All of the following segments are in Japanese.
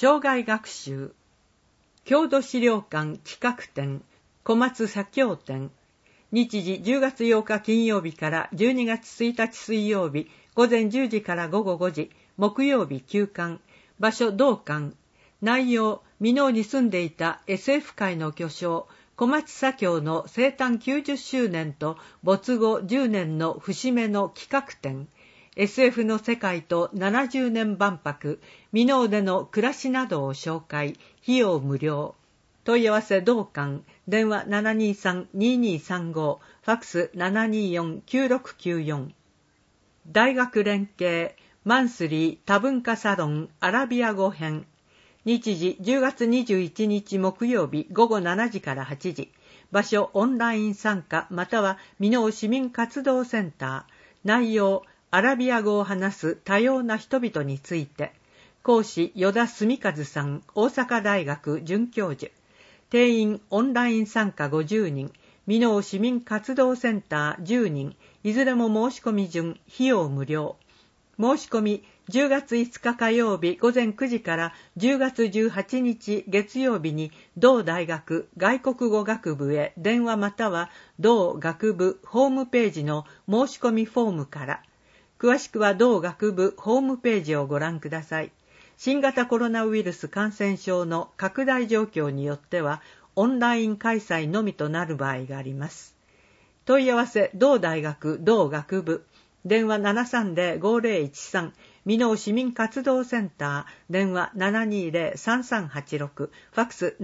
生涯学習郷土資料館企画展小松左京展日時10月8日金曜日から12月1日水曜日午前10時から午後5時木曜日休館場所同館内容箕面に住んでいた SF 界の巨匠小松左京の生誕90周年と没後10年の節目の企画展SF の世界と70年万博箕面での暮らしなどを紹介費用無料問い合わせ同館電話 723-2235 ファックス 724-9694 大学連携マンスリー多文化サロンアラビア語編日時10月21日木曜日午後7時から8時場所オンライン参加または箕面市民活動センター内容アラビア語を話す多様な人々について講師依田純和さん大阪大学准教授定員オンライン参加50人箕面市民活動センター10人いずれも申し込み順費用無料申し込み10月5日火曜日午前9時から10月18日月曜日に同大学外国語学部へ電話または同学部ホームページの申し込みフォームから詳しくは同学部ホームページをご覧ください。新型コロナウイルス感染症の拡大状況によってはオンライン開催のみとなる場合があります。問い合わせ同大学同学部電話 730-5013 箕面市民活動センター電話 720-3386 ファックス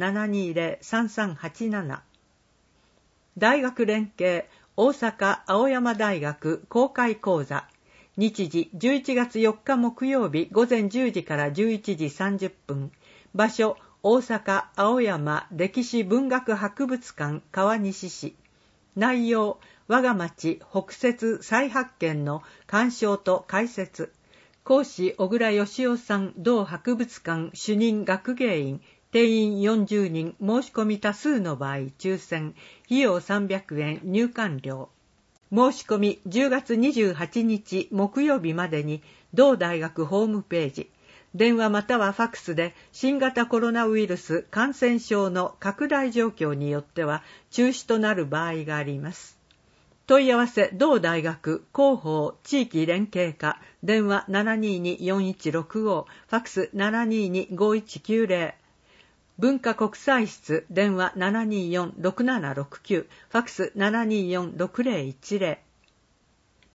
720-3387 大学連携大阪青山大学公開講座日時11月4日木曜日午前10時から11時30分場所大阪青山歴史文学博物館川西市内容我が町北摂再発見の鑑賞と解説講師小倉義雄さん同博物館主任学芸員定員40人申し込み多数の場合抽選費用300円入館料申し込み10月28日木曜日までに同大学ホームページ電話またはファックスで新型コロナウイルス感染症の拡大状況によっては中止となる場合があります。問い合わせ同大学広報地域連携課電話 722-4165 ファックス 722-5190文化国際室電話 724-6769 ファックス 724-6010